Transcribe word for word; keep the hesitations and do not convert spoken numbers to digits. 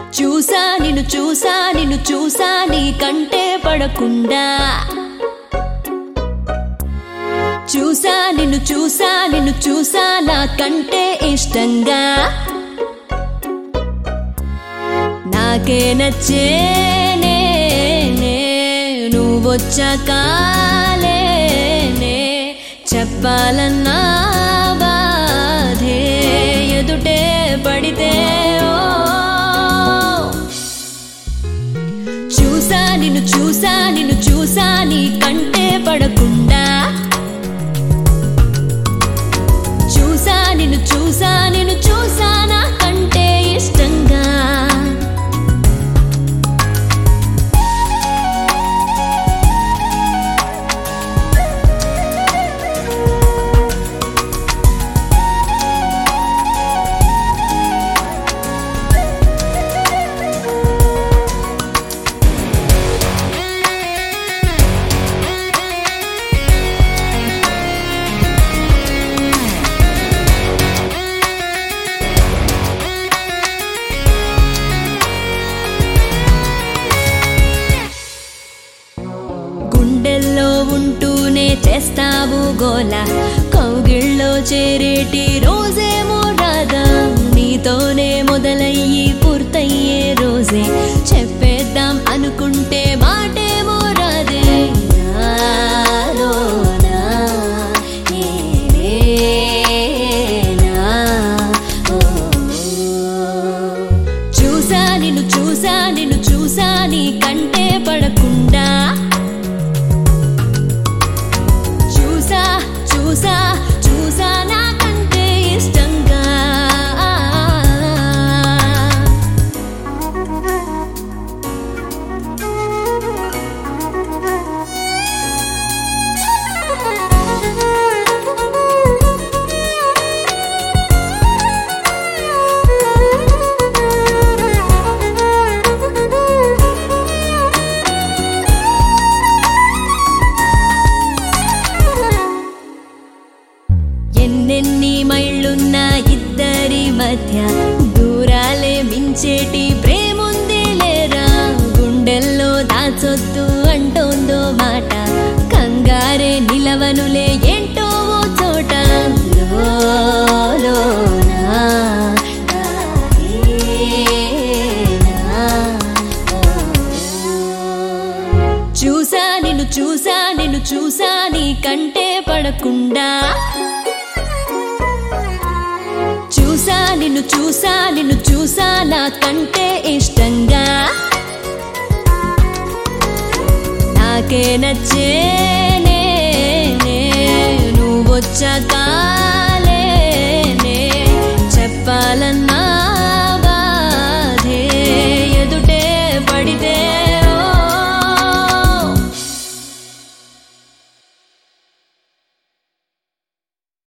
చూసా నిన్ను చూసా నిన్ను చూసా నీ కంటే పడకుండా చూసా నిన్ను చూసా నిన్ను చూసా నా కంటే ఇష్టంగా నాకే నచ్చేనే నువ్వొచ్చాకాలే చెప్పాలన్నా బాధే ఎదుటే పడితే చూసా నిన్ను చూసా నిన్ను చూసా నీ కంటే పడకుండా చూసా నిన్ను చూసా నిన్ను చూసా నా కంటే ఇష్టంగా గుండెల్లో ఉంటూనే చేస్తావు గోల కౌగిళ్ళలో చేరేటి రోజేమో రాదా నీతోనే మొదలయ్యి పూర్తయ్యే రోజే చెప్పేద్దాం అనుకుంటే మాటేమో రాదే నాలోనా నేనేనా ఓ చూసా నిన్ను చూసా నిన్ను చూసా నీ కంటే పడకుండా చూసా చూసా చూసా నా కంటే ఇష్టంగా ఎన్నెన్ని మైళ్ళున్నా ఇద్దరి మధ్య దూరాలే మించేటి ప్రేముంది లేరా గుండెల్లో దాచొద్దు అంటోందో మాట కంగారే నిలవనులే ఏంటో ఓ చోట లోలోనా చూసా నిన్ను చూసా నిన్ను చూసా నీ కంటే పడకుండా చూసా నిన్ను చూసా నిన్ను చూసా నా కంటే ఇష్టంగా నాకే నచ్చేనే నువ్వొచ్చాకాలే